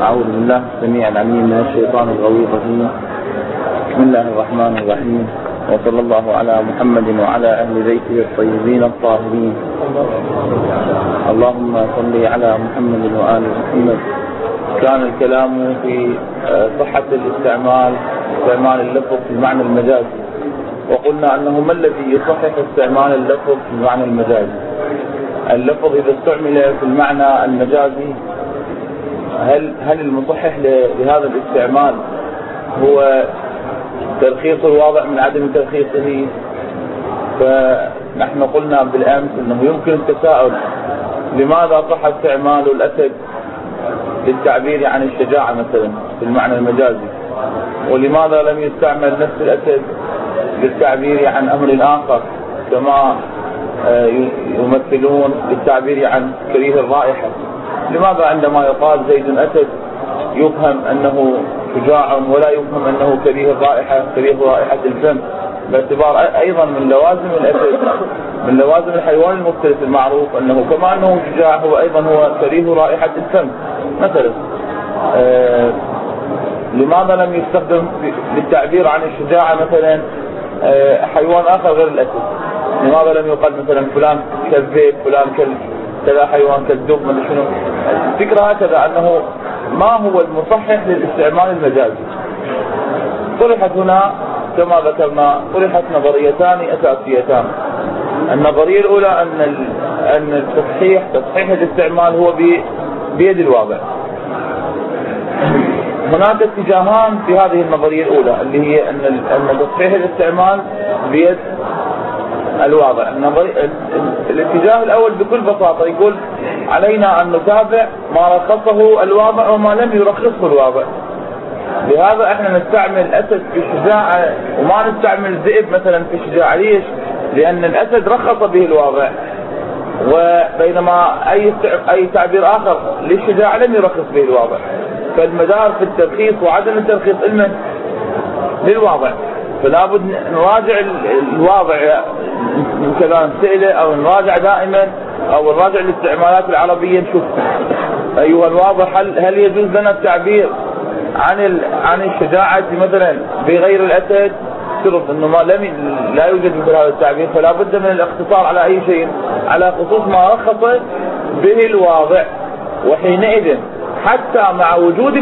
أعوذ بالله السميع العليم من الشيطان الغوي الرجيم. بسم الله الرحمن الرحيم، وصلى الله على محمد وعلى أهل بيته الطيبين الطاهرين. اللهم صل على محمد وآل محمد. كان الكلام في صحة استعمال اللفظ في المعنى المجازي، وقلنا أنه ما الذي يصحح استعمال اللفظ في المعنى المجازي؟ اللفظ إذا استعمل في المعنى المجازي هل المصحح لهذا الاستعمال هو ترخيص الواضع من عدم ترخيصه؟ فنحن قلنا بالأمس أنه يمكن التساؤل: لماذا صح استعمال الأسد للتعبير عن الشجاعة مثلا في المعنى المجازي، ولماذا لم يستعمل نفس الأسد للتعبير عن أمر آخر كما يمثلون للتعبير عن كريه الرائحة؟ لماذا عندما يقال زيد أسد يفهم أنه شجاع ولا يفهم أنه كريه الرائحة، كريه رائحة الفم، باعتبار أيضا من لوازم الأسد، من لوازم الحيوان المفترس المعروف أنه كما أنه شجاع هو أيضا هو كريه رائحة الفم مثلا. لماذا لم يستخدم للتعبير عن الشجاعة مثلا حيوان آخر غير الأسد؟ لماذا لم يقال مثلا فلان كالذئب، فلان كذا حيوان كالدب، من شنو؟ الفكرة هكذا، أنه ما هو المصحح للاستعمال المجازي؟ طرحت هنا كما ذكرنا طرحت نظريتان أساسيتان. النظرية الأولى أن تصحيح الاستعمال هو بيد الواضع. هناك اتجاهان في هذه النظرية الأولى اللي هي أن تصحيح الاستعمال بيد الواضع. الاتجاه الأول بكل بساطة يقول علينا أن نتابع ما رخصه الواضع وما لم يرخصه الواضع. لهذا احنا نستعمل أسد في الشجاعة وما نستعمل الذئب مثلا في الشجاعة. ليش؟ لأن الأسد رخص به الواضع، وبينما أي تعبير آخر للشجاعة لم يرخص به الواضع. فالمدار في الترخيص وعدم الترخيص للواضع. فلا بد نراجع الواضع من كلام سئله، أو نراجع دائما، أو نراجع الاستعمالات العربية نشوف أيها الواضع هل يجوز لنا التعبير عن الشجاعة مثلا بغير الأسد؟ افترض أنه لا يوجد مثل هذا التعبير، فلا بد من الاقتصار على أي شيء، على خصوص ما رخص به الواضع. وحينئذ حتى مع وجود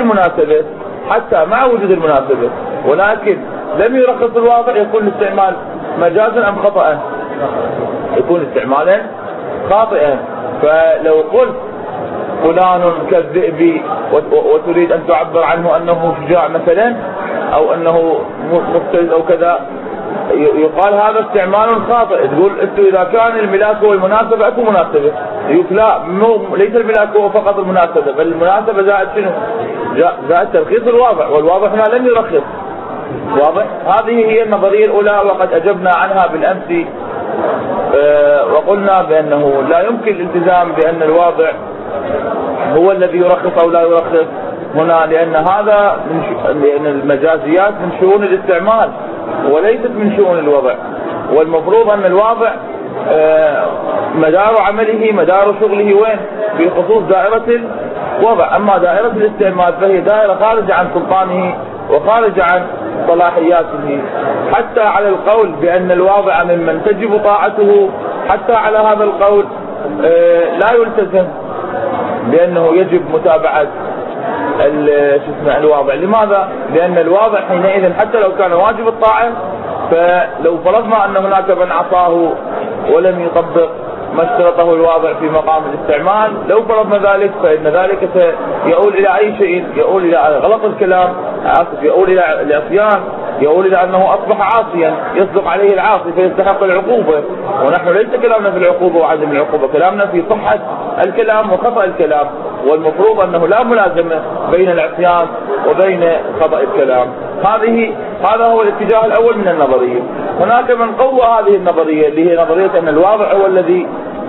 المناسبة ولكن لم يرخص الواضع، يكون الاستعمال مجازا أم خطأ؟ يكون استعمالا خاطئا. فلو قلت فلان كالذئب وتريد أن تعبر عنه أنه شجاع مثلا، أو أنه مفترس أو كذا، يقال هذا استعمال خاطئ. تقول أنتم إذا كان الملاك هو المناسبة أكو مناسبة. يقول لا، ليس الملاك هو فقط المناسبة، بل المناسبة زائد شنو؟ زائد ترخيص الواضع، والواضع هنا لم يرخص. واضح؟ هذه هي النظرية الأولى، وقد أجبنا عنها بالأمس وقلنا بأنه لا يمكن الالتزام بأن الواضع هو الذي يرخص أو لا يرخص هنا، لأن المجازيات من شؤون الاستعمال وليست من شؤون الوضع. والمفروض أن الواضع مدار عمله، مدار شغله وين؟ في خصوص دائرة الوضع. أما دائرة الاستعمال فهي دائرة خارجة عن سلطانه وخارجة عن صلاحياته. حتى على القول بأن الواضع ممن تجب طاعته، حتى على هذا القول لا يلتزم بأنه يجب متابعة الواضع. لماذا؟ لأن الواضع حينئذ حتى لو كان واجب الطاعة، فلو فرضنا أن هناك من عصاه ولم يطبق ما اشترطه الواضع في مقام الاستعمال، لو فرضنا ذلك فإن ذلك سيؤول إلى أي شيء، يؤول إلى غلط الكلام، يؤول إلى العصيان، يؤول إلى أنه أصبح عاصيا يصدق عليه العاصي فيستحق العقوبة. ونحن ليس كلامنا في العقوبة وعدم العقوبة، كلامنا في صحة الكلام وخطأ الكلام. والمفروض أنه لا ملازمة بين العصيان وبين خطأ الكلام. هذا هو الاتجاه الأول من النظرية. هناك من قوى هذه النظرية اللي هي نظرية أن الواضع هو الذي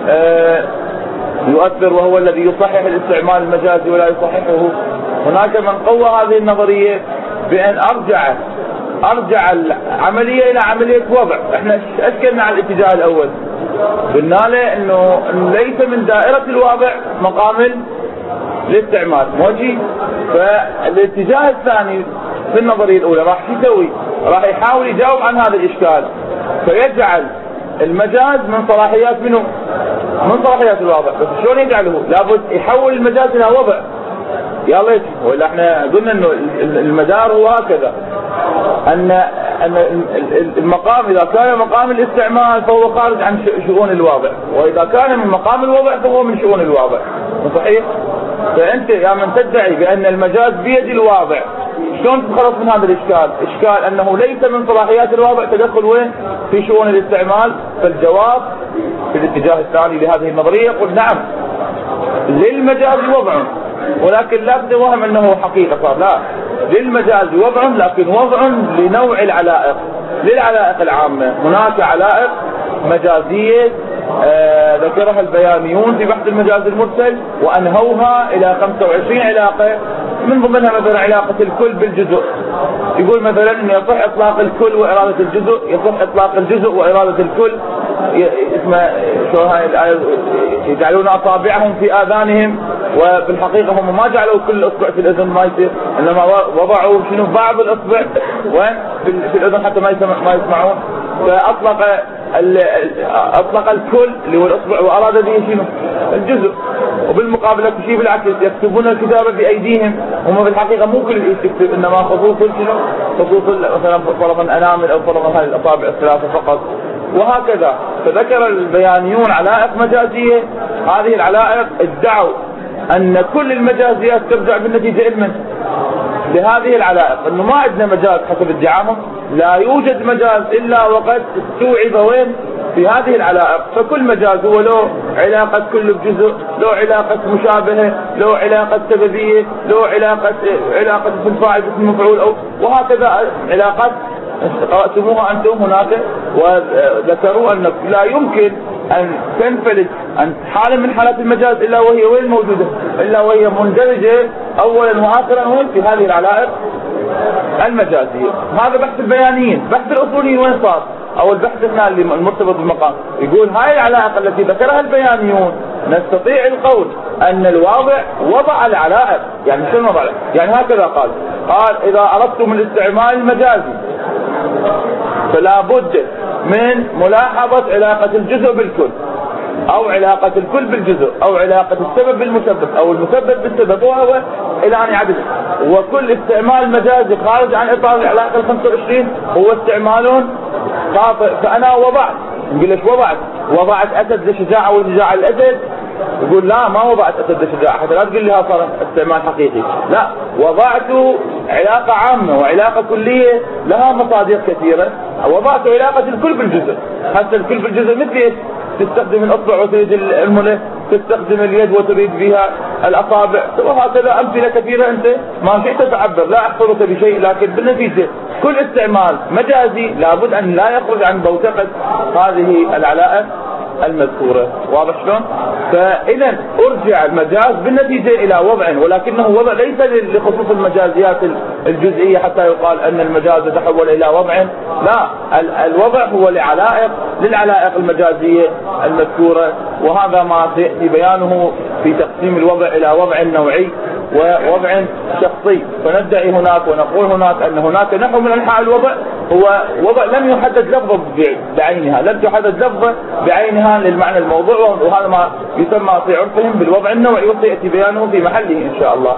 يؤثر وهو الذي يصحح الاستعمال المجازي ولا يصححه. هناك من قوى هذه النظرية بأن أرجع العملية إلى عملية وضع. احنا أشكلنا على الاتجاه الأول، قلنا له أنه ليس من دائرة الواضع مقام الاستعمال موجه. فالاتجاه الثاني في النظرية الأولى راح يسوي، راح يحاول يجاوب عن هذا الإشكال، فيجعل المجاز من صلاحيات منه؟ من صلاحيات الواضع. بس شلون يجعله؟ لابد يحول المجاز إلى وضع. يا ليت، ولا احنا قلنا انه المدار هو هكذا، ان المقام اذا كان مقام الاستعمال فهو خارج عن شؤون الواضع، واذا كان من مقام الوضع فهو من شؤون الواضع. صحيح؟ فانت يا من تدعي بان المجاز بيد الواضع، شلون تتخلص من هذا الاشكال؟ اشكال انه ليس من صلاحيات الواضع تدخل وين؟ في شؤون الاستعمال. فالجواب في الاتجاه الثاني لهذه النظريه يقول نعم، للمجاز وضع، ولكن لا تتوهم انه حقيقة صار، لا، للمجاز وضع لكن وضع لنوع العلائق، للعلائق العامة. هناك علائق مجازية ذكرها البيانيون في بحث المجاز المرسل وأنهوها إلى 25 علاقة، من ضمنها مثلا علاقة الكل بالجزء. يقول مثلا أنه يصح إطلاق الكل وإرادة الجزء، يصح إطلاق الجزء وإرادة الكل. اسمه شو هاي الآية؟ يجعلون أصابعهم في آذانهم، وبالحقيقة هم ما جعلوا كل إصبع في الأذن ما يصير، إنما وضعوا شنو بعض الإصبع وين في الأذن حتى ما يسمعون. فأطلق الكل اللي هو الإصبع وأراد به شنو؟ الجزء. وبالمقابل شيء بالعكس، يكتبون الكتابة بأيديهم، هم بالحقيقة مو كل شيء تكتب، إنما خصوص شنو؟ خصوص مثلا طرف الأنامل أو طرف هذه الأصابع الثلاثة فقط، وهكذا. فذكر البيانيون علائق مجازية. هذه العلائق ادعوا أن كل المجازيات ترجع بالنتيجة إلمن لهذه العلائق، أنه ما عندنا مجاز حسب ادعاهم، لا يوجد مجاز إلا وقد استوعب وين؟ في هذه العلائق. فكل مجاز هو له علاقة كل بجزء، له علاقة مشابهة، له علاقة سببية، له علاقة اسم فاعل اسم مفعول، وهكذا علاقات قرأتموها أنتم هناك. وذكروا أن لا يمكن أن تنفلت عن حالة من حالات المجاز إلا وهي وين موجودة؟ إلا وهي مندرجة أولا وآخرا وين؟ في هذه العلائق المجازية. هذا بحث البيانيين. بحث الأصوليين وين صار؟ أو البحث هنا اللي المرتبط بالمقام يقول هاي العلائق التي ذكرها البيانيون نستطيع القول أن الواضع وضع العلائق. يعني شنو وضع؟ يعني هكذا قال إذا أردتم الاستعمال المجازي فلا بد من ملاحظة علاقة الجزء بالكل، أو علاقة الكل بالجزء، أو علاقة السبب بالمسبب، أو المسبب بالسبب، وهو إلى أن يعدد. وكل استعمال مجازي خارج عن إطار العلاقة 25 هو استعمال خاطئ. فأنا وضعت، نقول لك وضعت أسد لشجاعة وشجاعة الأسد، يقول لا ما وضعت أسد لشجاعة، حتى لا تقول لي ها صار استعمال حقيقي، لا، وضعت علاقة عامة وعلاقة كلية لها مصادر كثيرة. وضعت علاقة الكل بالجزء، حتى الكل بالجزء مثل تستخدم الأصبع وتريد الملة، تستخدم اليد وتريد بها الأصابع، وهكذا أمثلة كثيرة. أنت ما شئت تعبر، لا أحصرك بشيء، لكن بالنتيجة كل استعمال مجازي لابد أن لا يخرج عن بوتقة هذه العلائق المذكورة. واضح شلون؟ فإذا أرجع المجاز بالنتيجة إلى وضع، ولكنه وضع ليس لخصوص المجازيات الجزئية حتى يقال أن المجاز تحول إلى وضع، لا، الوضع هو للعلائق المجازية المذكورة. وهذا ما سيأتي بيانه في تقسيم الوضع إلى وضع نوعي ووضع شخصي. فندعي هناك ونقول هناك أن هناك نحو من أنحاء الوضع هو وضع لم يحدد لفظه بعينها، لم تحدد لفظه بعينها للمعنى الموضوع، وهذا ما يسمى في عرفهم بالوضع النوعي، وسيأتي بيانه في محله إن شاء الله.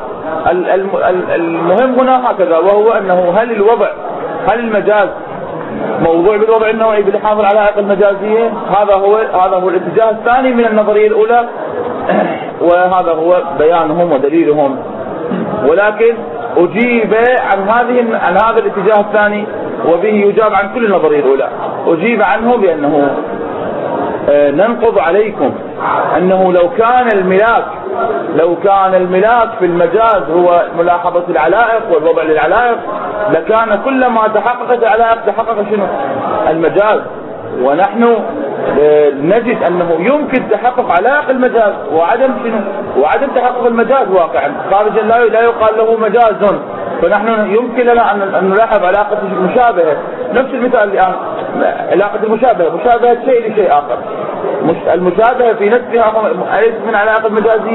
المهم هنا هكذا، وهو أنه هل المجاز موضوع بالوضع النوعي بلحاظ العلائق المجازية؟ هذا هو الاتجاه الثاني من النظرية الأولى، وهذا هو بيانهم ودليلهم. ولكن أجيب عن هذا الاتجاه الثاني، وبه يجاب عن كل النظرية الأولى. أجيب عنه بأنه ننقض عليكم أنه لو كان الملاك في المجاز هو ملاحظة العلائق والوضع للعلائق، لكان كلما تحققت العلائق تحقق شنو؟ المجاز. ونحن نجد أنه يمكن تحقق علائق المجاز وعدم تحقق المجاز واقعا خارجا لا يقال له مجاز. فنحن يمكن لنا أن نلاحظ علاقة المشابهة، نفس المثال الآن، علاقة مشابهة شيء لشيء آخر. المشابهة في نفسها ليست من علاقة المجازية،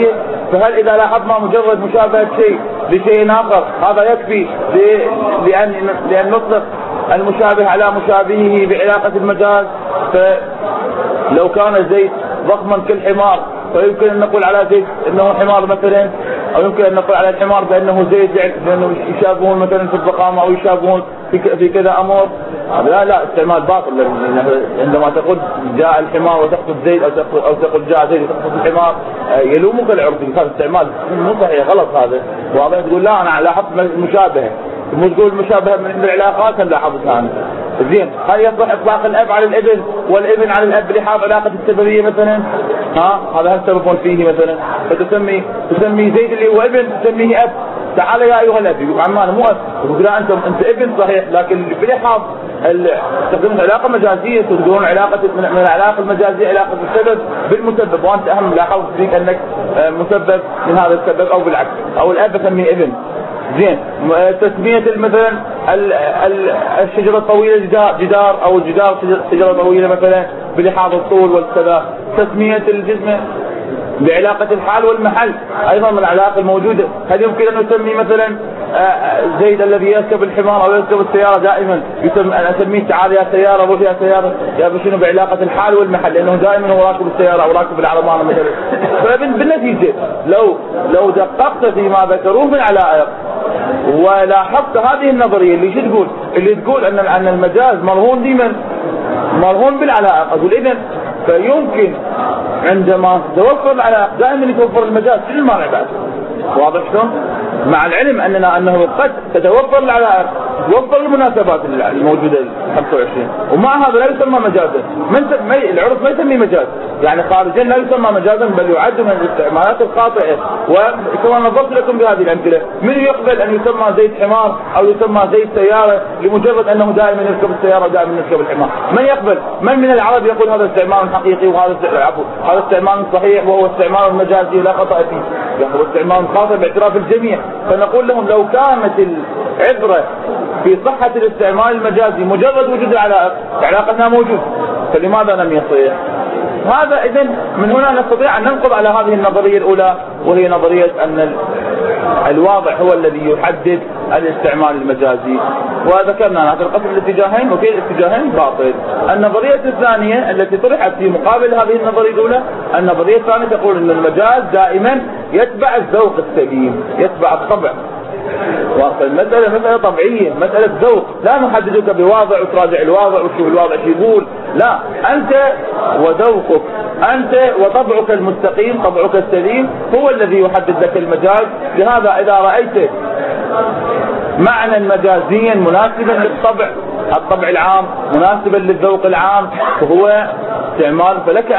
فهل إذا لاحظنا مجرد مشابهة شيء لشيء آخر هذا يكفي لأن نطلق المشابه على مشابهه بعلاقة المجاز؟ فلو كان زيد ضخما كالحمار فيمكن أن نقول على زيد أنه حمار مثلا، أو يمكن أن نقول على الحمار بأنه زيد لأنه يشابهون مثلا في الضخامة أو يشابهون في كذا أمر. لا استعمال باطل. عندما تقول جاء الحمار وتقصد زيد أو تقول جاء زيد وتقصد الحمار يلومك العرف. هذا استعمال مو صحيح، غلط هذا. وهذا تقول لا أنا لاحظت المشابهة، مو تقول المشابهة من العلاقات أنا لاحظتها أنا. زين، هل يصح إطلاق الأب على الابن والابن على الأب لحاظ علاقة السببية مثلا؟ هذا هل سبب فيه مثلا؟ فتسمي زيد اللي هو ابن تسميه أب. تعال يا أيها الأب، يقول عم أنا مو أب، يقول لا أنت ابن صحيح، لكن بلحاظ تستخدمون علاقة مجازية، تقولون علاقة من العلاقة المجازية علاقة السبب بالمسبب، وأنت أهم لاحظت فيك أنك مسبب من هذا السبب أو بالعكس، أو الأب تسميه ابن. زين، تسمية مثلا الشجرة الطويلة جدار، أو الجدار شجرة طويلة مثلا بلحاظ الطول والكذا. تسمية الجسم بعلاقة الحال والمحل أيضا من العلاقة الموجودة. هل يمكن أن نسمي مثلا زيد الذي يركب الحمار أو يركب السيارة دائما أنا أسميه تعال يا سيارة روح يا سيارة يا بشنو بعلاقة الحال والمحل، لأنه دائما هو راكب السيارة أو راكب العربانة مثلا. فبالنتيجة لو دققت فيما ذكروه من علائق ولاحظت هذه النظرية اللي تقول أن المجاز مرهون بالعلائق، أقول إذن فيمكن عندما توفر العلائق دائما يتوفر المجاز في المانع بعد. واضح شلون؟ مع العلم أنه قد تتوفر العلائق، توفر المناسبات الموجودة 25، ومع هذا لا يسمى مجازا. العرف ما يسميه مجاز، يعني خارجيا لا يسمى مجازا، بل يعد من الاستعمالات الخاطئة. وكما نظرت لكم بهذه الأمثلة، من يقبل أن يسمى زيد حمار أو يسمى زيد سيارة لمجرد أنه دائما يركب السيارة ودائما يركب الحمار؟ من يقبل؟ من العرب يقول هذا استعمال حقيقي وهذا هذا استعمال صحيح وهو استعمال مجازي لا خطأ فيه، هو استعمال خاطئ باعتراف الجميع. فنقول لهم لو كانت العبرة في صحة الاستعمال المجازي مجرد وجود العلاقة موجود، فلماذا لم يصير؟ هذا إذن من هنا نستطيع أن ننقض على هذه النظرية الأولى، وهي نظرية أن الواضح هو الذي يحدد الاستعمال المجازي. وذكرنا هذا القسم الاتجاهين، وفي الاتجاهين باطل. النظرية الثانية التي طرحت في مقابل هذه النظرية الأولى، النظرية الثانية تقول أن المجاز دائما يتبع الذوق السليم، يتبع الطبع. والمسألة مسألة طبيعية، مسألة ذوق، لا نحددك بواضع وتراجع الواضع وشوف الواضع شو يقول، لا، أنت وذوقك، أنت وطبعك المستقيم، طبعك السليم هو الذي يحدد لك المجاز. لهذا إذا رأيت معنى مجازيا مناسبا للطبع العام، مناسبا للذوق العام، فهو استعمال، فلك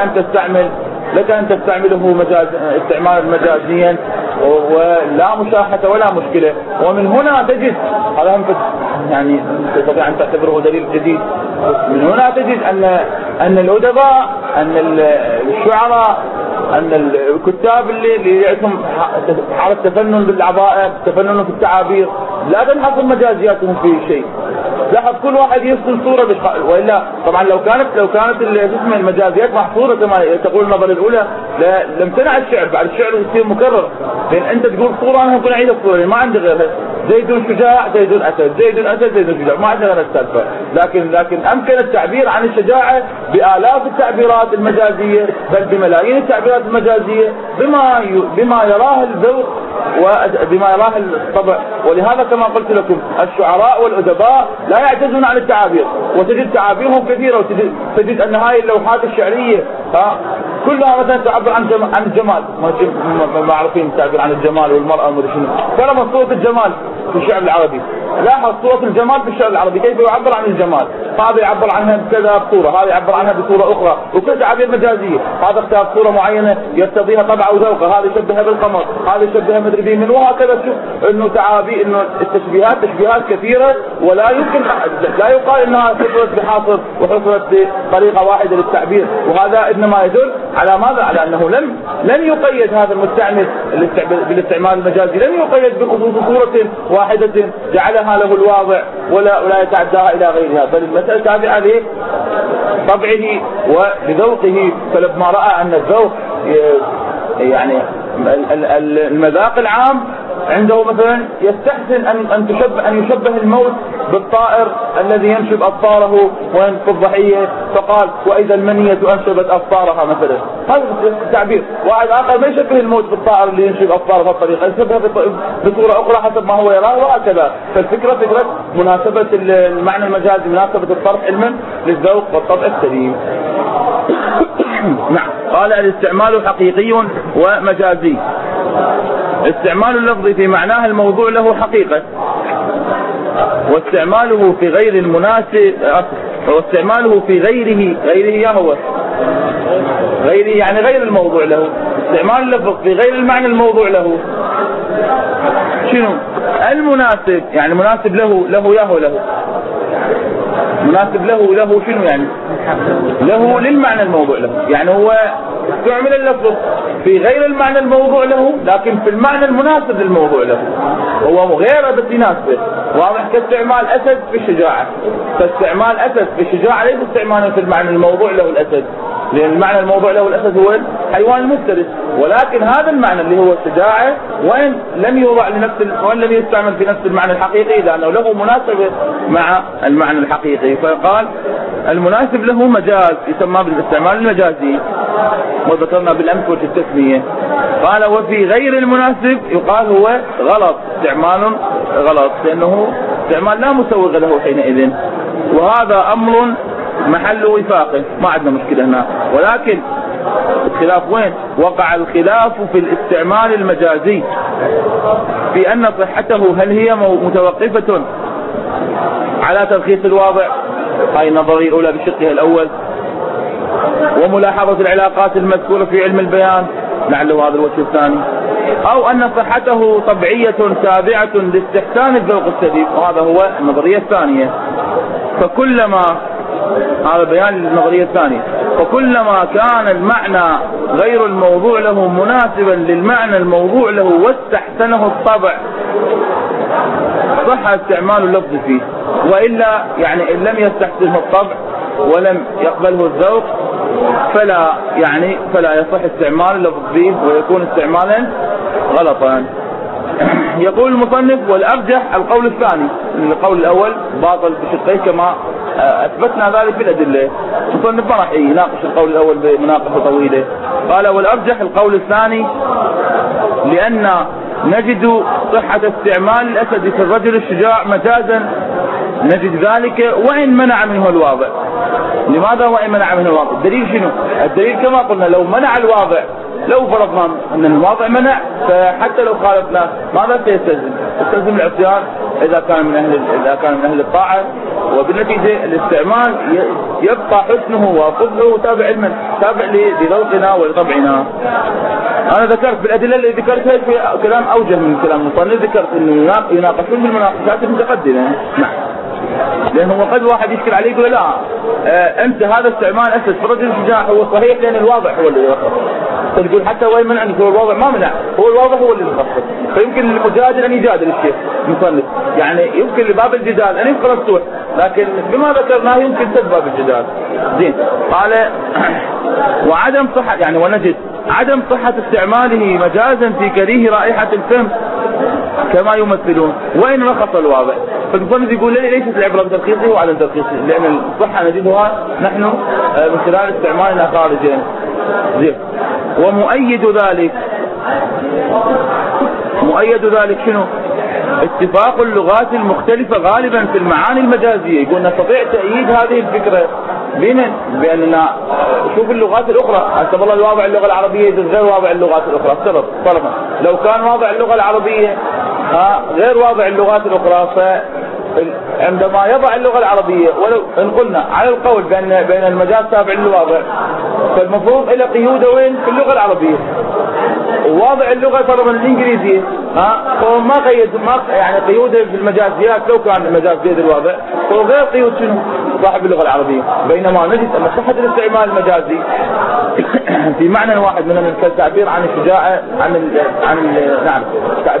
أن تستعمله استعمالا مجازيا ولا مشاحة ولا مشكلة. ومن هنا تجد، هذا هم يعني تستطيع أن تعتبره دليل جديد، من هنا تجد أن الأدباء، أن الشعراء، أن الكتاب اللي يعتم حالة تفنن بالعبائر، تفنن في التعابير، لا تنحصر مجازياتهم في شيء. لاحظ كل واحد يرسل صورة وإلا طبعا لو كانت المجازيات محصورة كما تقول النظرية الأولى لم تنع الشعر، بعد الشعر يصير مكرر، لأن أنت تقول صورة أنا ممكن أعيد الصورة، ما عندي غيرها، زيد شجاع زيد أسد، زيد أسد زيد شجاع، ما عندي غير السالفة. لكن أمكن التعبير عن الشجاعة بآلاف التعبيرات المجازية، بل بملايين التعبيرات المجازية بما يراه الذوق وبما يراه الطبع. ولهذا كما قلت لكم الشعراء والأدباء لا يعجزون عن التعابير، وتجد تعابيرهم كثيرة، وتجد أن هاي اللوحات الشعرية كلها مثلا تعبر عن الجمال، معروفين التعبير عن الجمال والمرأة ومدري فلما صورة الجمال في الشعر العربي، لاحظ صورة الجمال في الشعر العربي كيف يعبر عن الجمال، هذا يعبر عنها بكذا بصورة، هذا يعبر عنها بصورة أخرى، وكل تعابير مجازية، هذا اختار صورة معينة يرتضيها طبعه وذوقه، هذا يشبهها بالقمر، هذا يشبهها مدري بمن، وهكذا. شوف انه تعابير، انه تشبيهات كثيرة، ولا يمكن لا يقال انها حصلت بحاصر وحصلت بطريقة واحدة للتعبير، وهذا انما يدل على ماذا؟ على انه لم يقيد هذا المستعمل بالاستعمال المجازي، لم يقيد بخصوص صورة واحدة جعلها له الواضع ولا يتعداها الى غيرها، بل المسألة تابعة لطبعه ولذوقه. فلما رأى ان الذوق يعني المذاق العام عنده مثلا يستحسن أن يشبه الموت بالطائر الذي ينشب أبطاره وينقض الضحية، فقال وإذا المنية أنشبت أبطارها مثلا. هذا التعبير. واحد آخر ما يشبه الموت بالطائر اللي ينشب أبطاره بهالطريقة، يشبهها بصورة أخرى حسب ما هو يراه وهكذا. فالفكرة فكرة مناسبة المعنى المجازي، مناسبة الصرف علما للذوق والطبع السليم. نعم. قال الاستعمال حقيقي ومجازي. استعمال اللفظ في معناه الموضوع له حقيقة، واستعماله في غير المناسب، واستعماله في غيره هو غيره يعني غير الموضوع له. استعمال اللفظ في غير المعنى الموضوع له شنو؟ المناسب يعني مناسب له ياهو له مناسب له شنو يعني؟ له للمعنى الموضوع له، يعني هو استعمل اللفظ في غير المعنى الموضوع له لكن في المعنى المناسب للموضوع له، هو غيره بس يناسبه. واضح؟ كاستعمال أسد في الشجاعة، فاستعمال أسد في الشجاعة ليس استعمالا في المعنى الموضوع له الأسد، لأن المعنى الموضوع له الأسد هو الحيوان المفترس، ولكن هذا المعنى اللي هو الشجاعة وإن لم يوضع وإن لم يستعمل في نفس المعنى الحقيقي لأنه له مناسبة مع المعنى الحقيقي، فقال المناسب له مجاز يسمى بالاستعمال المجازي، وذكرنا بالأمس وجه التسمية. قال وفي غير المناسب يقال هو غلط، استعمال غلط لأنه استعمال لا مسوغ له حينئذ، وهذا أمر محل وفاقه، ما عندنا مشكلة هنا. ولكن الخلاف وين؟ وقع الخلاف في الاستعمال المجازي في أن صحته هل هي متوقفة على تلخيص الواضع، هاي النظرية الأولى بشقها الأول، وملاحظة العلاقات المذكورة في علم البيان لعله هذا الوجه الثاني، أو أن صحته طبيعية تابعة لاستحسان الذوق السليم، وهذا هو النظرية الثانية. فكلما هذا بيان للنظرية الثانية، فكلما كان المعنى غير الموضوع له مناسبا للمعنى الموضوع له واستحسنه الطبع صح استعمال اللفظ فيه، وإلا يعني إن لم يستحسنه الطبع ولم يقبله الذوق فلا يصح استعمال اللفظ فيه ويكون استعمالا غلطا. يقول المصنف والأرجح القول الثاني، القول الأول باطل بشقيه كما أثبتنا ذلك بالأدلة. المصنف ما راح يناقش القول الأول بمناقشة طويلة. قال والأرجح القول الثاني لأن نجد صحة استعمال الأسد في الرجل الشجاع مجازا، نجد ذلك وإن منع منه الواضع. لماذا وإن منع منه الواضع؟ الدليل شنو؟ الدليل كما قلنا لو منع الواضع، لو فرضنا أن الواضع منع، فحتى لو خالفنا ماذا سيستلزم؟ يستلزم العصيان إذا كان من أهل الطاعة، وبالنتيجة الاستعمال يبقى حسنه وفضله تابع لذوقنا ولطبعنا. أنا ذكرت بالأدلة اللي ذكرتها في كلام أوجه من كلام المصنف، ذكرت أنه يناقشون بالمناقشات المتقدمة. نعم. لأنه قد واحد يشكل عليه يقول لا أنت هذا استعمال أسد في رجل الشجاع هو صحيح لأن الواضح هو اللي يخص، تقول حتى وين منع هو الواضح ما منع، هو الواضح هو اللي يخص، فيمكن للمجادل أن يجادل الشيخ المصنف، يعني يمكن لباب الجدال أن يبقى مفتوح، لكن بما ذكرناه يمكن سد باب الجدال. زين. قال وعدم صحة يعني ونجد عدم صحة استعماله مجازا في كريه رائحة الفم كما يمثلون وإن رخص الواضع. فالمصنف يقول ليست العبرة بترخيصه وعدم ترخيصه، لأن الصحة نجدها نحن من خلال استعمالنا خارجيا. زين. مؤيد ذلك شنو؟ اتفاق اللغات المختلفة غالبا في المعاني المجازية. يقول نستطيع تأييد هذه الفكرة بأننا شوف اللغات الأخرى، حسب الله الواضع اللغة العربية غير واضع اللغات الأخرى. صرفا لو كان واضع اللغة العربية غير واضع اللغات الأخرى، عندما يضع اللغة العربية ولو إن قلنا على القول بأن المجاز تابع للواضع، فالمفروض إلى قيود وين في اللغة العربية، وواضع اللغة طبعا الإنجليزية هو ما قيد يعني قيوده في المجازيات. لو كان المجاز بيد الواضع هو غير قيود شنو صاحب اللغة العربية، بينما نجد أن صحة الاستعمال المجازي في معنى واحد من التعبير عن الشجاعة نعم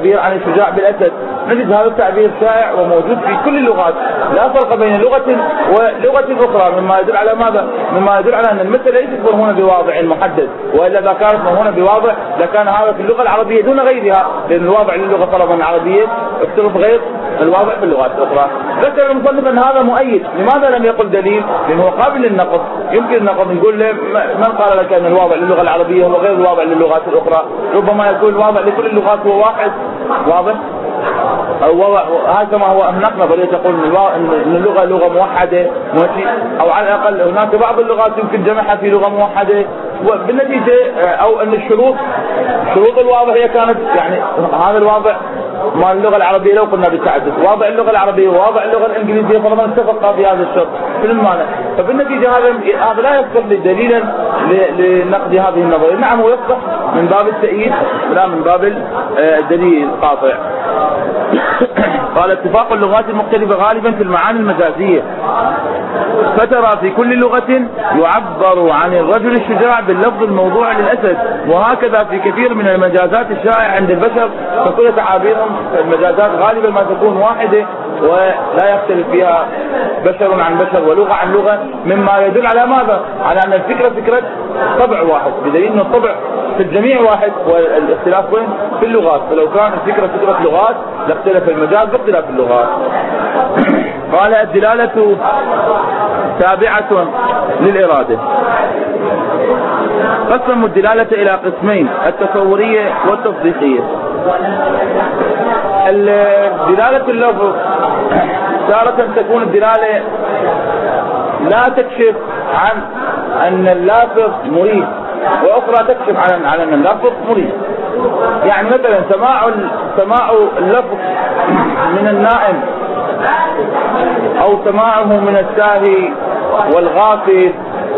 التعبير عن الشجاع بالأسد. نجد هذا التعبير شائع وموجود في كل اللغات، لا فرق بين لغة ولغة أخرى، مما يدل على ماذا؟ مما يدل على أن المثل ليست مرهونة بواضع محدد، وإلا إذا كانت مرهونة بواضع لكان هذا في اللغة العربية دون غيرها، لأن الواضع للغة فرضا العربية اختلف غير الواضع في اللغات الأخرى. ذكر المصنف أن هذا مؤيد. لماذا لم يقل دليل؟ لأنه قابل للنقض، يمكن النقض. نقول له من قال لك أن الواضع للغة العربية هو غير الواضع للغات الأخرى؟ ربما يكون الواضع لكل اللغات هو واحد، واضح؟ أو هذا ما هو أهنقنا بل تقول أن اللغة لغة موحدة، أو على الأقل هناك بعض اللغات يمكن جمعها في لغة موحدة. وبالنتيجة أو أن شروط الواضع هي كانت يعني هذا الواضع مال اللغة العربية لو قلنا بالتعدد، واضع اللغة العربية وواضع اللغة الإنجليزية فرضا اتفقا في هذا الشرط في المعنى، فبالنتيجة هذا لا يصبح دليلا لنقد هذه النظرية. نعم هو يصبح من باب التأييد لا من باب الدليل القاطع. قال اتفاق اللغات المختلفة غالبا في المعاني المجازية، فترى في كل لغة يعبر عن الرجل الشجاع باللفظ الموضوع للأسد، وهكذا في كثير من المجازات الشائعة عند البشر، فكل تعابيرهم المجازات غالبا ما تكون واحدة ولا يختلف فيها بشر عن بشر ولغة عن لغة، مما يدل على ماذا؟ على أن الفكرة فكرة طبع واحد، بدليل أن الطبع في الجميع واحد والاختلاف وين؟ في اللغات. فلو كان الفكرة فكرة لغات لاختلف المجاز باختلاف اللغات. قال الدلالة تابعة للإرادة. قسموا الدلالة إلى قسمين: التصورية والتصديقية. دلالة اللفظ تارة تكون الدلالة لا تكشف عن أن اللافظ مريد، وأخرى تكشف عن أن اللفظ مريد. يعني مثلا سماع اللفظ من النائم، أو سماعه من الساهي والغافل،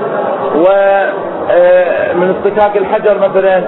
ومن اصطكاك الحجر مثلا.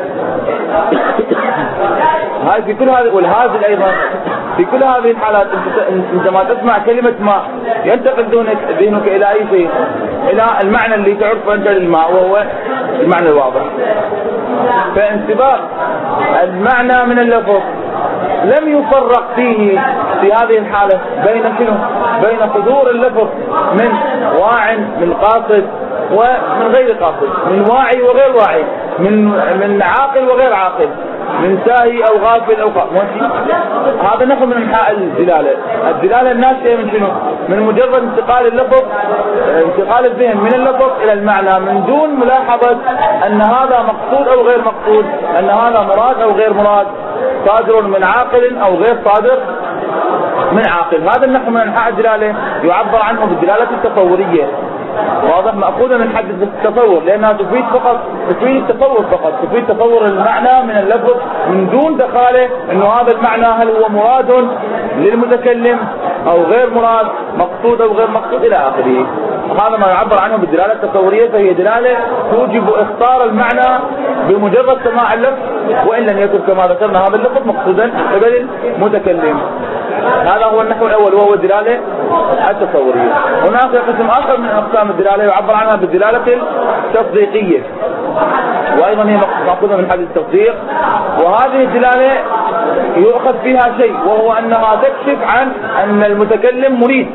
هاي في كل هذه والهازل أيضا، في كل هذه الحالات انت ما تسمع كلمة ماء ينتقل ذهنك إلى أي شيء؟ إلى المعنى اللي تعرفه أنت للماء، وهو المعنى الواضح. فانتباه المعنى من اللفظ لم يفرق فيه في هذه الحالة بين شنو؟ بين حضور اللفظ من واع من قاصد ومن غير قاصد، من واعي وغير واعي، من عاقل وغير عاقل، من ساهي أو غافل أو هذا نحو من انحاء الدلالة. الدلالة الناشئة من شنو؟ من مجرد انتقال اللفظ، انتقال الذهن من اللفظ إلى المعنى، من دون ملاحظة أن هذا مقصود أو غير مقصود، أن هذا مراد أو غير مراد، صادر من عاقل أو غير صادر من عاقل. هذا النحو من انحاء الدلالة يعبر عنه بالدلالة التصورية. واضح؟ مأخوذة من حد التصور، لأنها تفيد التصور فقط، تفيد تصور المعنى من اللفظ من دون دخاله انه هذا المعنى هل هو مراد للمتكلم او غير مراد، مقصود او غير مقصود الى اخره. هذا ما يعبر عنه بالدلالة التصورية، فهي دلالة توجب اختار المعنى بمجرد سماع اللفظ، وان لم يكن كما ذكرنا هذا اللفظ مقصودا قبل المتكلم. هذا هو النحو الأول وهو الدلالة التصورية. هناك قسم آخر من أقسام الدلالة يعبر عنها بالدلالة التصديقية، وأيضا هي مأخوذة من حديث التصديق. وهذه الدلالة يؤخذ فيها شيء، وهو أنها تكشف عن أن المتكلم مريد،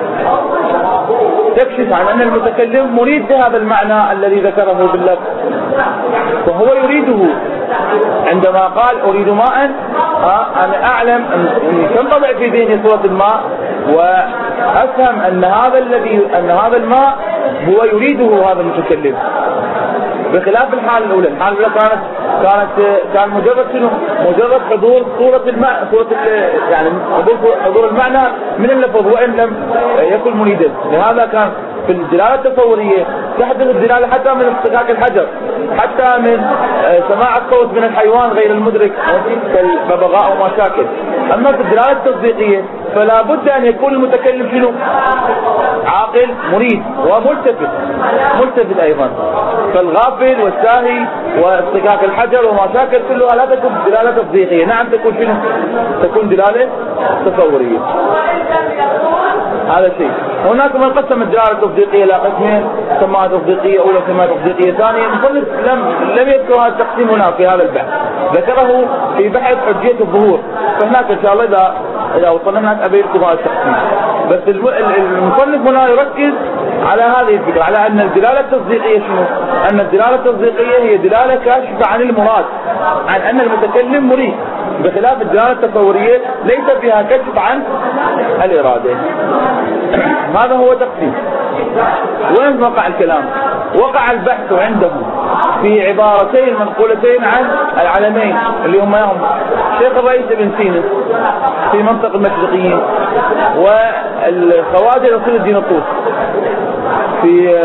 تكشف عن أن المتكلم مريد بهذا المعنى الذي ذكره باللفظ، وهو يريده. عندما قال أريد ماء، أنا أعلم أن تنطبع في ذهني صورة الماء، وأفهم أن هذا الماء هو يريده هذا المتكلم، بخلاف الحالة الأولى. الحالة الأولى كان مجرد شنو؟ مجرد حضور صورة الماء، يعني حضور المعنى من اللفظ وإن لم يكن مريدا. لهذا كان في الدلالة التصورية تحدث الدلالة حتى من اصطكاك الحجر، حتى من سماع الصوت من الحيوان غير المدرك كالببغاء وما شاكل. أما في الدلالة التصديقية فلا بد أن يكون المتكلم شنو؟ عاقل مريد وملتفت أيضا. فالغافل والساهي واصطكاك الحجر وما شاكل كلها لا تكون دلالة تصديقية، نعم تكون شنو؟ تكون دلالة تصورية. هذا شيء. هناك من قسم الدلالة التصديقية إلى قسمين، سماها تصديقية أولى وسماها تصديقية ثانية. المصنف لم يذكر هذا التقسيم هنا في هذا البحث، ذكره في بحث حجية الظهور، فهناك إن شاء الله إذا وصلنا هناك أبينكم هذا التقسيم. بس المصنف هنا يركز على هذه الفكرة، على أن الدلالة التصديقية شنو؟ أن الدلالة التصديقية هي دلالة كاشفة عن المراد، عن أن المتكلم مريد، بخلاف الدلالة التصورية ليس فيها كشف عن الإرادة. هذا هو تقسيم. وين وقع الكلام؟ وقع البحث عندهم في عبارتين منقولتين عن العلمين اللي هم شيخ الرئيس ابن سينا في منطق المشرقيين، والخواجة رسول الدين الطوسي في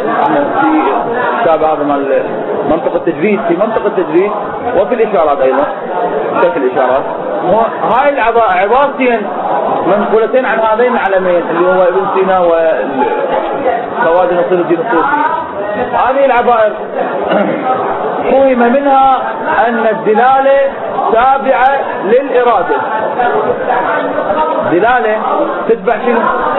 كتاب هذا مال منطق التجويد، في منطق التجويد وفي الإشارات أيضا، في الإشارات. هاي عبارتين منقولتين عن هذين العلمين اللي هو ابن سينا وخواجة رسول الدين الطوسي. هذه العبائر فهم منها أن الدلالة تابعة للإرادة. دلالة تتبع شنو؟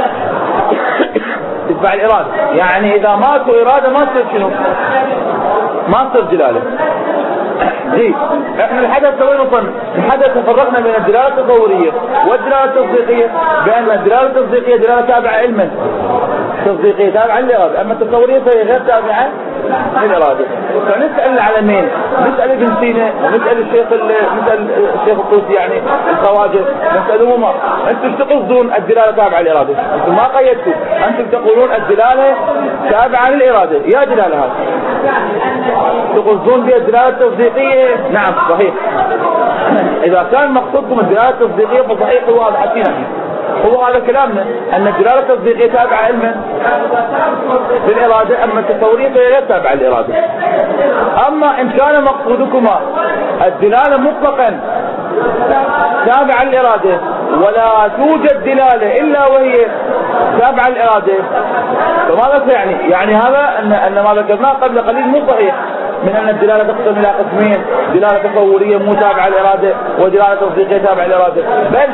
تتبع الإرادة. يعني إذا ماتوا إرادة ما تصير شنو؟ ما تصير دلالة. زين، احنا الحدث سوينا الحدث فرقنا بين الدلالة التصورية والدلالة التصديقية، بأن الدلالة التصديقية دلالة تابعة علما، تصديقية تابعة للإرادة، أما التصورية فهي غير تابعة للإرادة. فنسأل العلمين، نسأل ابن سينا، ونسأل الشيخ الطوسي، يعني الخواجة، نسألهما أنتم تقصدون الدلالة تابعة للإرادة؟ أنتم ما قيدتوا، أنتم تقولون الدلالة تابعة للإرادة، يا دلالة هذا تقصدون بها الدلالة التصديقية؟ نعم صحيح. إذا كان مقصودكم الدلالة التصديقية فصحيح، هو هذا حكينا هو هذا كلامنا، أن الدلالة التصديقية تابعة علما بالإرادة، أما التصورية فهي غير تابعة للإرادة. أما إن كان مقصودكما الدلالة مطلقا تابعة للإرادة ولا توجد دلالة إلا وهي تابعة للإرادة، فماذا يعني؟ يعني هذا أن ما ذكرناه قبل قليل مو صحيح، من أن الدلالة تقسم إلى قسمين، دلالة تصورية مو تابعة للإرادة ودلالة تصديقية تابعة للإرادة، بل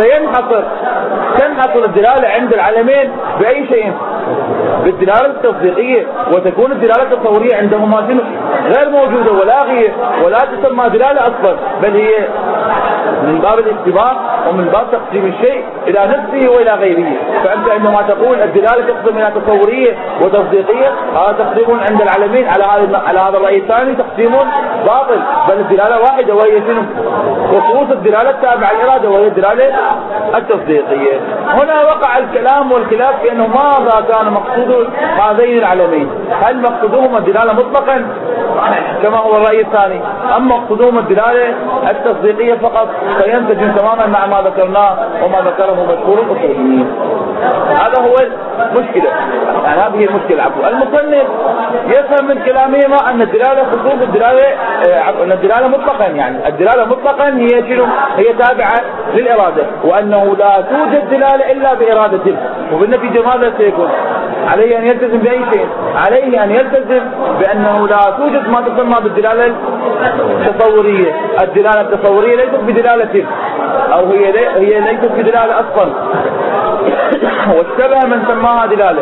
تنحصر الدلالة عند العلمين بأي شيء؟ بالدلالة التصديقية، وتكون الدلالة التصورية عندهما غير موجودة ولا غير، ولا تسمى دلالة أصلا، بل هي من باب الاختبار ومن باب تقسيم الشيء إلى نفسه وإلى غيره. فأنت عندما تقول الدلالة تقسم إلى تصورية وتصديقية، هذا تقسيم عند العلمين على هذا الرأي الثاني تقسيم باطل، بل الدلالة واحدة وهي شنو؟ خصوص الدلالة التابعة للإرادة وهي الدلالة التصديقية. هنا وقع الكلام والخلاف في أنه ماذا كان مقصود هذين العلمين، هل مقصودهم الدلالة مطلقا كما هو الرأي الثاني، أم مقصودهم الدلالة التصديقية فقط، فينسجم تماما مع ما ذكرناه وما ذكره مشهور الأصوليين. هذا هو المشكلة، يعني هذه هي المشكلة. المصنف يفهم من كلامهما أن الدلالة خصوص أن الدلالة مطلقا، يعني الدلالة مطلقا هي شنو؟ هي تابعة للإرادة، وأنه لا توجد دلالة إلا بإرادة، وبالنتيجة ماذا سيكون؟ عليه أن يلتزم بأي شيء، عليه أن يلتزم بأنه لا توجد ما تسمى بالدلالة التصورية. الدلالة التصورية ليست بدلالة، أو هي ليست بدلالة أصلا، واشتبه من سماها دلالة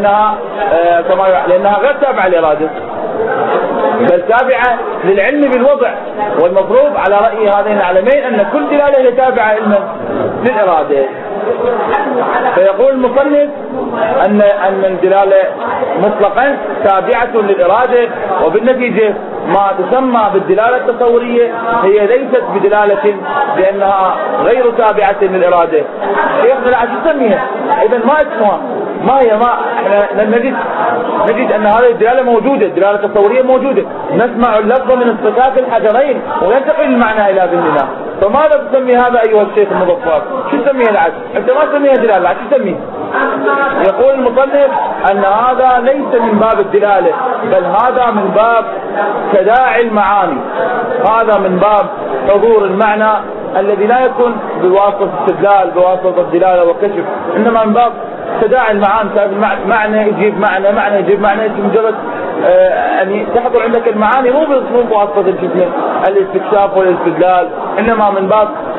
لأنها غير تابعة للإرادة بل تابعة للعلم بالوضع، والمفروض على رأي هذين العلمين أن كل دلالة هي تابعة علما للإرادة. فيقول المصنف أن الدلالة مطلقا تابعة للإرادة، وبالنتيجة ما تسمى بالدلالة التصورية هي ليست بدلالة لأنها غير تابعة للإرادة. شيخنا لا تسميها إذا ما اسمها، ما هي، ما احنا نجد أن هذه الدلالة موجودة، الدلالة التصورية موجودة، نسمع اللفظ من الصفات الحجرين وينتقل المعنى إلى ذهننا، فماذا تسمي هذا أيها الشيخ المظفر؟ شو تسميه العد؟ أنت ما تسميها دلالة، شو تسميه؟ يقول المصنف أن هذا ليس من باب الدلالة، بل هذا من باب تداعي المعاني، هذا من باب حضور المعنى الذي لا يكون بواسطة استدلال، بواسطة الدلالة والكشف، إنما من باب تداعي المعاني. معنى يجيب معنى يجيب معنى، مجرد أن تحضر عندك المعاني مو بواسطة الاستكشاف والاستدلال، إنما من باب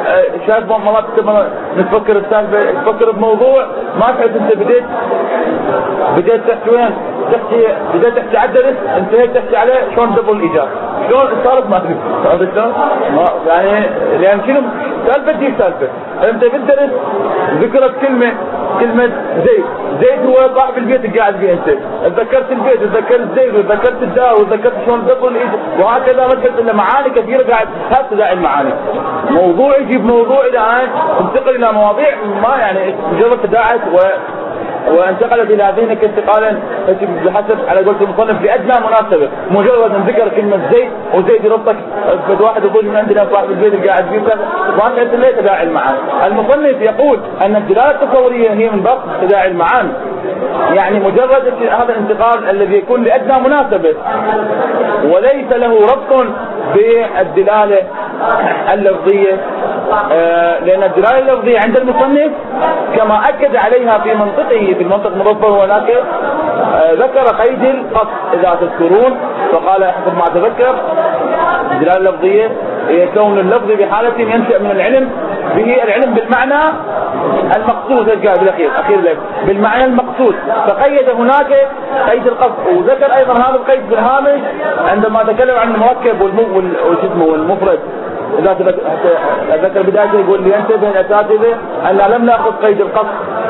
شايف مرات نتفكر السالفة، تفكر بموضوع ما تحس انت بديت تحكي وين بديت تحكي على الدرس، انتهيت تحكي عليه شلون دبل الايجاب، شلون صارت ما ادري يعني لان شنو سالفة دي سالفة. انت بالدرس ذكرت كلمة زيد هو صاحب البيت اللي قاعد فيه، انت تذكرت البيت وتذكرت زيد وتذكرت الدار وتذكرت شلون دبل الايجاب، وهكذا ما تحس الا معاني كثيرة قاعد تدعي المعاني. موضوع يجيب موضوع الى الان تنتقل الى مواضيع ما يعني مجرد تداعت وانتقلت الى ذهنك انتقالا بحسب على قولة المصنف لادنى مناسبة. مجرد ان ذكر كلمة زيد وزيد يربطك واحد يقول من عندنا صاحب البيت اللي قاعد فيه ما تحس الا تداعي المعاني. المصنف يقول ان الدلالة التصورية هي من باب تداعي المعاني، يعني مجرد هذا الانتقال الذي يكون لادنى مناسبة وليس له ربط بالدلالة اللفظية، لأن الدلالة اللفظية عند المصنف كما أكد عليها في منطقه في المنطق المظفر هناك ذكر قيد القصد إذا تذكرون، فقال حسب ما تذكر الدلالة اللفظية هي كون اللفظ بحالة ينشأ من العلم به العلم بالمعنى المقصود أخير بالمعنى المقصود، فقيد هناك قيد القصد. وذكر أيضا هذا القيد في الهامش عندما تكلم عن المركب والمفرد، إذا ذكر بدايته يقول لينتبه الأساتذة أن لم نأخذ قيد القصد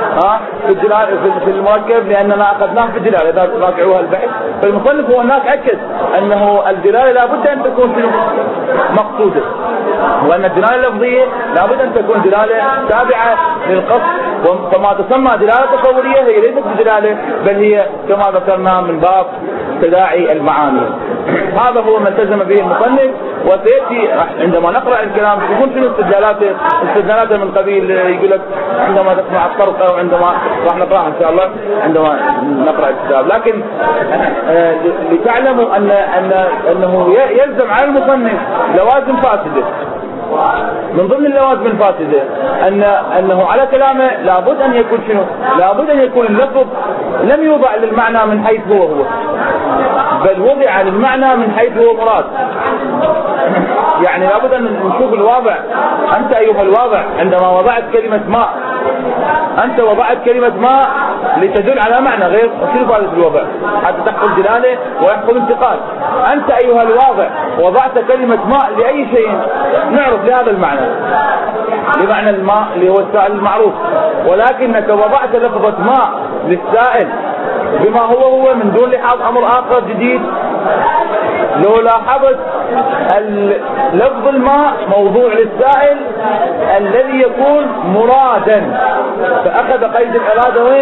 في المركب لأننا أخذناه في الدلالة إذا راجعوها البحث. فالمصنف هو هناك أكد أنه الدلالة لابد أن تكون مقصودة، وأن الدلالة اللفظية لابد أن تكون دلالة تابعة للقصد، فما تسمى دلالة تصورية هي ليست بدلالة بل هي كما ذكرنا من باب تداعي المعاني. هذا هو ما التزم به المصنف، وسيأتي عندما نقرأ الكلام يكون شنو استدلالاته من قبيل يقول لك عندما تسمع الطرقة وعندما راح نقرأها إن شاء الله عندما نقرأ الكتاب. لكن لتعلموا أنه يلزم على المصنف لوازم فاسدة. من ضمن اللوازم الفاسدة أنه على كلامه لابد أن يكون شنو؟ لابد أن يكون اللفظ لم يوضع للمعنى من حيث هو بل وضع للمعنى من حيث هو مراد. يعني لابد أن نشوف الواضع. أنت أيها الواضع عندما وضعت كلمة ماء، أنت وضعت كلمة ماء لتدل على معنى غير شنو فائدة الوضع؟ حتى تحصل دلالة ويحصل انتقال. أنت أيها الواضع وضعت كلمة ماء لأي شيء نعرف لهذا المعنى، لمعنى الماء اللي هو السائل المعروف، ولكنك وضعت لفظة ماء للسائل بما هو من دون لحاظ أمر آخر جديد. لو لاحظت لفظ الماء موضوع للسائل الذي يكون مرادا، فأخذ قيد الإرادة وين؟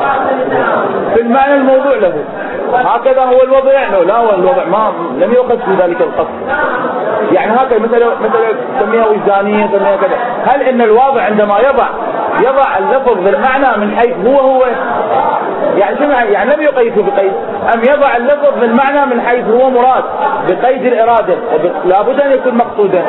في المعنى الموضوع له. هكذا هو الوضع. لا هو الوضع ما لم يؤخذ في ذلك القصد. يعني هكذا مثلا سميها وجدانية سميها كذا. هل إن الواضع عندما يضع اللفظ بالمعنى من حيث هو يعني شنو يعني لم يقيده بقيد، أم يضع اللفظ بالمعنى من حيث هو مراد بقيد الإرادة لابد أن يكون مقصودا.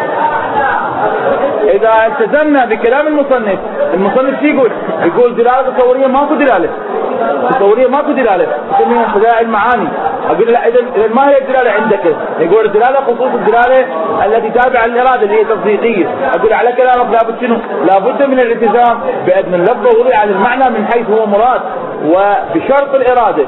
إذا التزمنا بكلام المصنف شو يقول دلالة تصورية ماكو دلالة تصورية ماكو دلالة يسميها تداعي المعاني. أقول لا إذا ما هي الدلالة عندك؟ يقول الدلالة خصوص الدلالة التي تابعة للإرادة اللي هي تصديقية. أقول على كلامك لابد شنو؟ لابد من الالتزام بأن اللفظ وضع للمعنى من حيث هو مراد وبشرط الإرادة.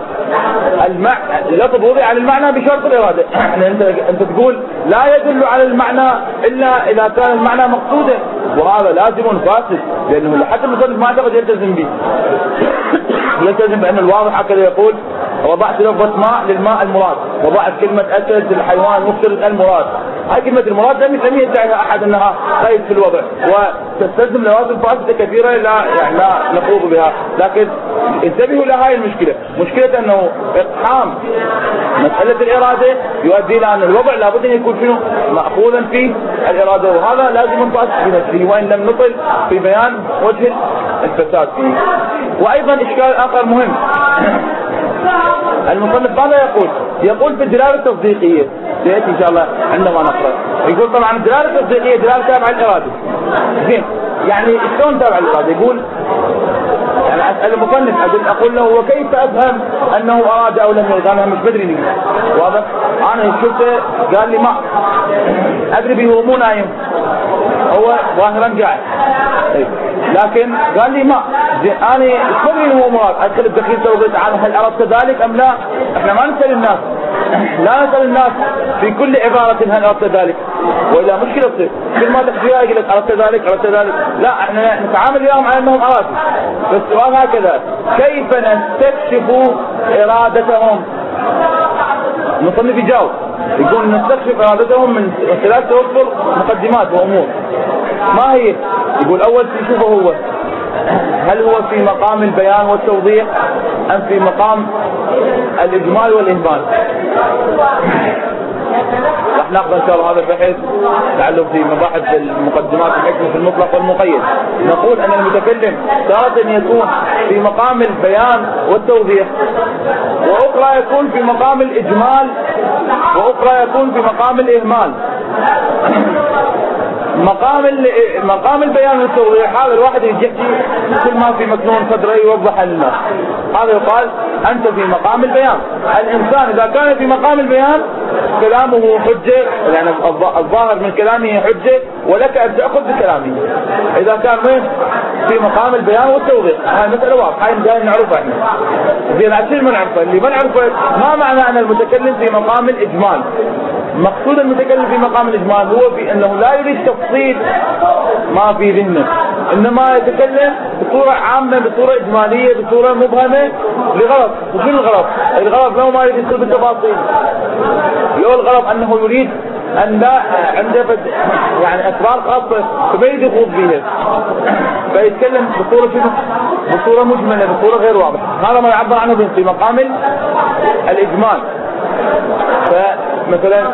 اللفظ وضع للمعنى بشرط الإرادة. أنت تقول لا يدل على المعنى إلا إذا كان المعنى مقصودا، وهذا لازم فاسد لأنه حتى المصنف ما اعتقد يلتزم به. يلتزم بأن الواضح هكذا يقول وضعت لفظة ماء للماء المراد، وضعت كلمة أسد للحيوان مفترض المراد. هاي كلمة المراد لم يدعيها أحد أنها قيد في الوضع، وتستلزم لوازم فاسدة كثيرة لا نخوض بها. لكن انتبهوا لهاي المشكلة، مشكلة أنه اقحام مسألة الإرادة يؤدي إلى أن الوضع لابد أن يكون فيه مأخوذا فيه الإرادة، وهذا لازم فاسد في نفسه وإن لم نطل في بيان وجه الفساد فيه. وأيضا إشكال آخر مهم، المصنف ماذا يقول في الدلالة التصديقية؟ سيأتي إن شاء الله عندما نقرأ. يقول طبعا الدلالة التصديقية دلالة تابعة الإرادة. زين، يعني شلون تابعة الإرادة؟ يقول يعني أسأل المصنف أقول له وكيف أفهم أنه أراد أو لم يرد؟ أنا مش بدري نقول واضح. أنا شفته قال لي ما أدري به هو مو نايم هو ظاهرا قاعد. لكن قال لي ما انا اسمعني هو مراد ادخل الدخيل توضيح عنه هل اردت ذلك ام لا. احنا ما نسال الناس، لا نسال الناس في كل عباره هل اردت ذلك، واذا مشكله تصير كل ما تحكيها يقول لك اردت ذلك اردت ذلك. لا، احنا نتعامل اليوم على انهم ارادوا. فالسؤال هكذا: كيف نستكشف ارادتهم؟ المصنف يجاوب يقول نستكشف ارادتهم من خلال توفر مقدمات وامور. ما هي؟ يقول اول شيء شوفه هو هل هو في مقام البيان والتوضيح ام في مقام الاجمال والاهمال. راح ناخذ ان شاء الله هذا البحث لعله في مباحث المقدمات الحكم في المطلق والمقيد. نقول ان المتكلم تارة يكون في مقام البيان والتوضيح، واخرى يكون في مقام الاجمال، واخرى يكون في مقام الاهمال. مقام البيان والتوضيح هذا الواحد يجي كل ما في مكنون صدره يوضح للناس، هذا يقال انت في مقام البيان. الانسان اذا كان في مقام البيان كلامه حجه، يعني الظاهر من كلامه حجه ولك ان تاخذ بكلامه. اذا كان في مقام البيان والتوضيح هاي مساله واضحه جاي نعرفها احنا. زين عشان ما نعرفها، اللي ما نعرفه ما معنى ان المتكلم في مقام الاجمال. مقصود المتكلم في مقام الاجمال هو في انه لا يريد تفصيل ما في ذهنه، انما يتكلم بصوره عامه بصوره اجماليه بصوره مبهمه لغرض. وشو الغرض؟ الغرض لو ما يريد يدخل بالتفاصيل، لو الغرض انه يريد ان لا عنده يعني اسرار خاصه فما يريد يخوض فيها، فيتكلم بصوره مجمله بصوره غير واضحه. هذا ما يعبر عنه في مقام الاجمال. فمثلا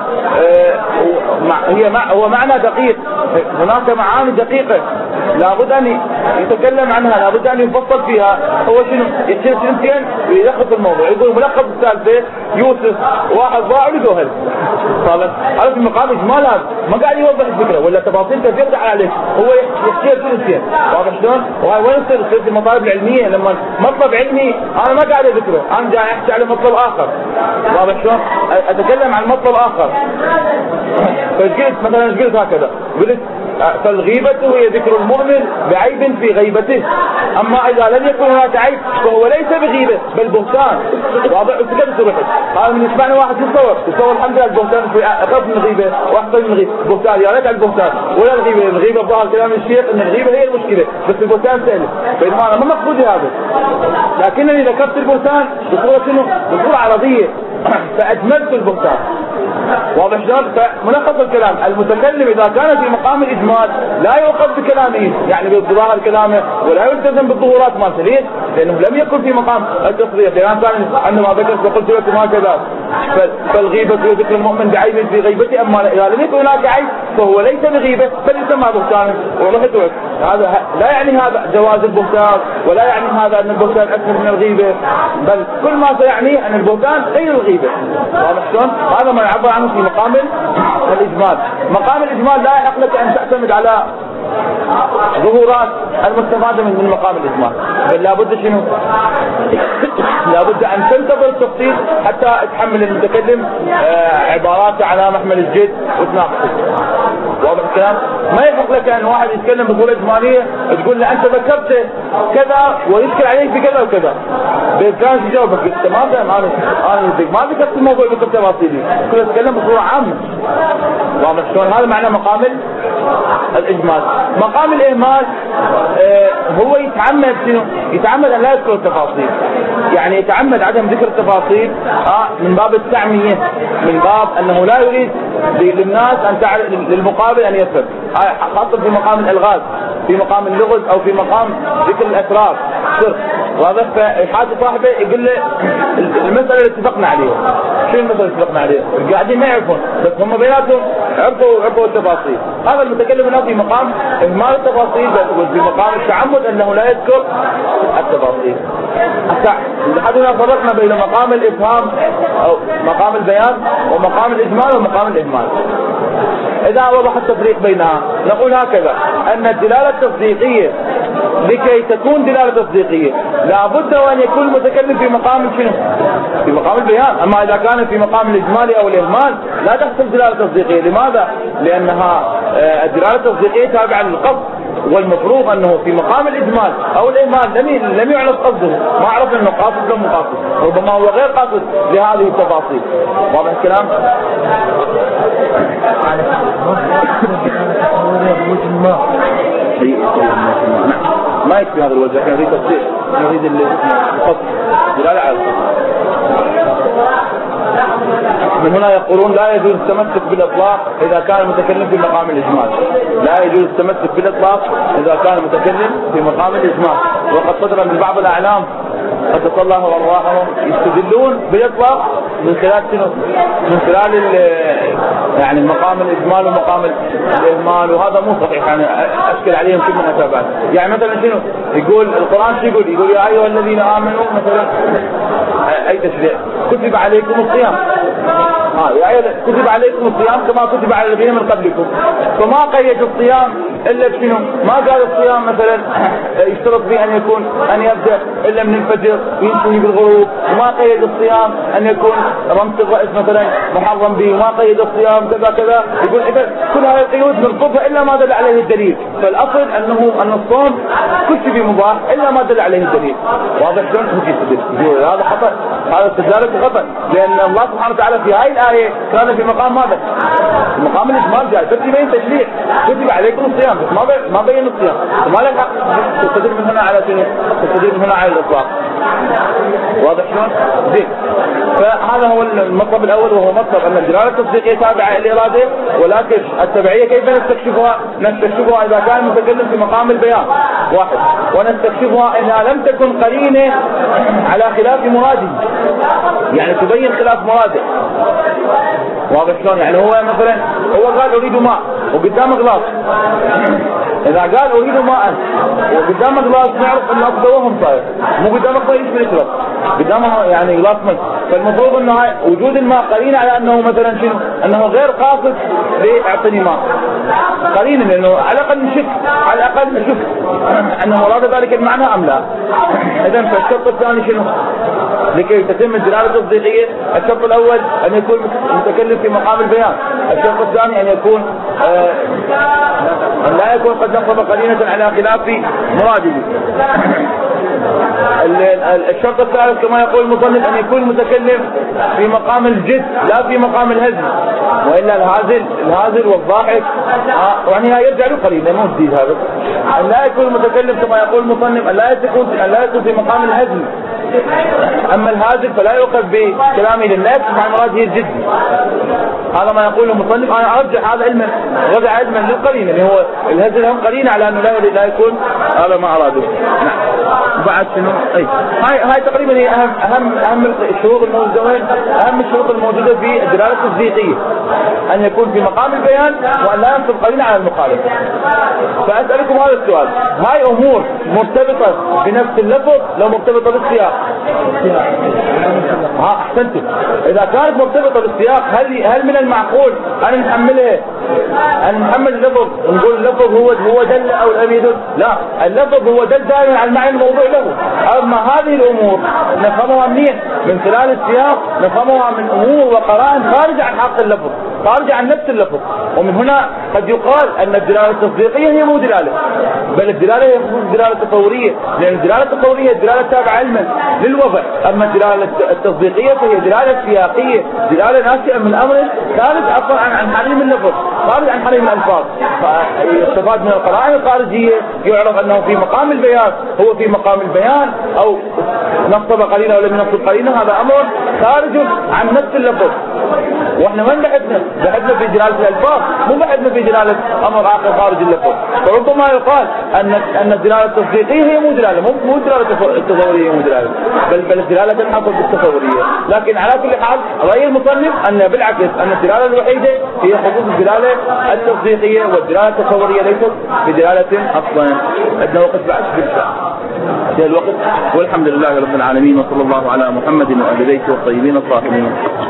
هو معنى دقيق، هناك معاني دقيقة لابد أن يتكلم عنها، لابد أن يفصل فيها. هو شنو؟ يحكي سنتين ويلخص الموضوع، يقول ملخص الثالثة يوسف واحد ضاع ولقوه هذا في مقام إجمال. هذا ما قاعد يوضح الفكرة ولا تفاصيل كثير تعال عليه، هو يحكي سنتين. واضح شلون؟ وهاي وين تصير في المطالب العلمية؟ لما مطلب علمي أنا ما قاعد أذكره، أنا جاي أحكي على مطلب آخر. واضح شلون؟ أتكلم عن مطلب آخر. فقلت مثلا قلت هكذا، قلت فالغيبة هي ذكر المؤمن بعيب في غيبته، أما إذا لم يكن هناك عيب فهو ليس بغيبة بل بهتان. واضح؟ وتكلم رحت هذا من يسمعني واحد يتصور الحمد لله البهتان في أخف من الغيبة وأحسن من الغيبة. بهتان يا ريت على البهتان ولا الغيبة. الغيبة ظاهر كلام الشيخ أن الغيبة هي المشكلة، بس البهتان سهل. بينما أنا ما مقصودي هذا، لكنني ذكرت البهتان بصورة شنو؟ بصورة عربية فأجملت البهتان. واضح شلون؟ فملخص الكلام المتكلم إذا كان في مقام الإجمال لا يؤخذ بكلامه، يعني بظاهر كلامه، ولا يلتزم بالظهورات مالته. ليش؟ لأنه لم يكن في مقام التصريح. لأن كان عندما ذكرت وقلت لكم هكذا فالغيبة ذكر المؤمن بعيب في غيبته، أما إذا لم يكن هناك عيب فهو ليس بغيبة بل يسمى بهتان. ورحت هذا لا يعني هذا جواز البهتان، ولا يعني هذا أن البهتان أكثر من الغيبة، بل كل ما سيعنيه أن البهتان غير الغيبة. واضح شلون؟ هذا ما يعبر عنه في مقام الإجمال. مقام الإجمال لا يحق لك أن تعتمد على ظهورات المستفادة من مقام الإجمال، بل لابد شنو؟ لابد أن تنتظر التفصيل حتى تحمل المتكلم عبارات على محمل الجد وتناقشه. واضح الكلام؟ ما يحق لك أن واحد يتكلم بصورة إجمالية تقول له أنت ذكرت كذا ويشكل عليك بكذا وكذا، بإمكانك تجاوبك قلت ما فهم أنا ما ذكرت الموضوع ذكرت تفاصيله، كله يتكلم بصورة عامة. واضح شلون؟ هذا معنى مقام الإجمال. مقام الإهمال هو يتعمد شنو؟ يتعمد أن لا يذكر التفاصيل، يعني يتعمد عدم ذكر التفاصيل من باب التعمية، من باب أنه لا يريد للناس أن للمقابل أن يفهم، خاصة في مقام الألغاز، في مقام اللغز أو في مقام ذكر الأسرار سر. واضح؟ فيحاجة صاحبه يقول له المسألة اللي اتفقنا عليها. شو المسألة اللي اتفقنا عليها؟ القاعدين ما يعرفون بس هم بيناتهم عرفوا التفاصيل. هذا المتكلم هنا في مقام إهمال التفاصيل، وفي مقام التعمد أنه لا يذكر التفاصيل. لحد هنا فرقنا بين مقام الإفهام أو مقام البيان ومقام الإجمال ومقام الإهمال. إذا وضح التفريق بينها نقول هكذا: أن الدلالة التصديقية لكي تكون دلالة تصديقية لابد وأن يكون المتكلم في مقام شنو؟ في مقام البيان. أما إذا كان في مقام الإجمال أو الإهمال لا تحصل دلالة تصديقية. لماذا؟ لأنها الدلالة التصديقية تابعة للقصد، والمفروض أنه في مقام الإجمال أو الإهمال لم يعرف قصده، ما عرف أنه قاصد لم قاصد، ربما هو غير قاصد لهذه التفاصيل. واضح الكلام؟ ما يكفي هذا الوجه، نريد تفسير، نريد القصد دلالة على القصد. من هنا يقولون لا يجوز التمسك بالإطلاق إذا كان المتكلم في مقام الإجمال. لا يجوز التمسك بالإطلاق إذا كان المتكلم في مقام الإجمال. وقد صدر من بعض الأعلام قدس الله أرواحهم يستدلون بالإطلاق من خلال شنو؟ من خلال يعني مقام الإجمال ومقام الإهمال، وهذا مو صحيح. يعني أشكل عليهم كل من أتابعه. يعني مثلا شنو يقول القرآن؟ شو يقول يا أيها الذين آمنوا مثلا أي تشريع كتب عليكم الصيام. كتب عليكم الصيام كما كتب على الذين من قبلكم. فما قيد الصيام إلا بشنو؟ ما قال الصيام مثلا يشترط فيه أن يبدأ إلا من الفجر وينتهي بالغروب، وما قيد الصيام أن يكون رمس الرأس مثلا محرم به، وما قيد الصيام كذا كذا. يقول إذا كل هذه القيود نرفضها إلا ما دل عليه الدليل. فالأصل أن الصوم كل شيء مباح إلا ما دل عليه الدليل. واضح شلون؟ هذا خطأ، هذا استدلال خطأ، لأن الله سبحانه وتعالى في هاي الآية كان في مقام ماذا؟ في مقام الإجمال جاء بس يبين تشريع كتب عليكم الصيام، بس ما بين الصيام. وما لك تستدل من هنا على شنو؟ تستدل من هنا على الإطلاق. واضح شلون؟ زين. فهذا هو المطلب الأول، وهو مطلب أن الدلالة التصديقية تابعة للإرادة، ولكن التبعية كيف نستكشفها؟ نستكشفها إذا كان المتكلم في مقام البيان واحد، ونستكشفها إذا لم تكن قرينة على خلاف مراده، يعني تبين خلاف مراده. واضح شلون؟ يعني هو مثلا هو قال أريد ماء وقدامه غلاس، إذا قال أريد ماء وقدامه غلاس نعرف أنه أبدوهم صاير، مو قدامه ما يشبه يشرب، قدامه يعني غلاس ماء. فالمفروض أنه وجود الماء قرينة على أنه مثلا شنو؟ أنه غير قاصد لأعطني ماء، قرينة، لأنه على الأقل نشك، على الأقل نشك أنه مراد ذلك المعنى أم لا. إذن فالشرط الثاني شنو؟ لكي تتم الدلالة التصديقية الشرط الأول أن يكون المتكلم في مقام البيان، الشرط الثاني أن يكون أن لا يكون قد نصب قرينة على خلاف مراده. الشرط الثالث كما يقول المصنف أن يكون المتكلم في مقام الجد لا في مقام الهزل، وإلا الهازل والضاحك يعني يرجع له قرينة مو جديد. هذا أن لا يكون المتكلم كما يقول المصنف أن لا يكون في مقام الهزل. أما الهازل فلا يؤخذ بكلامه للنفس مع مراده الجد. هذا ما يقول المصنف. أنا أرجح هذا علما رجع علما للقرينة اللي هو الهزل هم قرينة على أنه لا يكون هذا ما أراده. بعد شنو؟ هاي تقريبا هي أهم الشروط الموجودة، أهم الشروط الموجودة في الدلالة التصديقية، أن يكون في مقام البيان وأن لا ينصب قرينة على المخالف. فأسألكم هذا السؤال: هاي أمور مرتبطة بنفس اللفظ لو مرتبطة بالسياق؟ أحسنتم. إذا كانت مرتبطة بالسياق هل من المعقول أن نحملها، أن نحمل اللفظ ونقول اللفظ هو دل أو لم يدل؟ لا، اللفظ هو دل دائما على المعنى الموضوع له. أما هذه الأمور نفهمها منين؟ من خلال السياق، نفهمها من أمور وقرائن خارجة عن حق اللفظ، خارجة عن نفس اللفظ. ومن هنا قد يقال أن الدلالة التصديقية هي مو دلالة، بل الدلالة هي دلالة تطورية، لأن الدلالة التطورية الدلالة تابعة علما للوضع. أما الدلالة التصديقية فهي دلالة سياقية، دلالة ناشئة من أمر خارج أصلا عن حريم اللفظ، خارج عن حريم الألفاظ. فيستفاد من القرائن الخارجية، يعرف أنه في مقام البيان هو في مقام البيان، أو نصب قليلا أو لم ينصب قليلا، هذا أمر خارج عن نفس اللفظ. واحنا وين بحثنا في دلالة الألفاظ، مو بحثنا في دلالة أمر آخر خارج اللفظ. فربما يقال أن الدلالة التصديقية هي مو دلالة، مو الدلالة التطورية مو دلالة، بل الدلالة تنحصر بالتطورية. لكن على كل حال رأي المصنف أن بالعكس أن الدلالة الوحيدة هي خصوص الدلالة التصديقية، والدلالة التطورية ليست بدلالة أصلا. عندنا وقت بعد في الوقت. والحمد لله رب العالمين، وصلى الله على محمد وآل بيته الطيبين الطاهرين.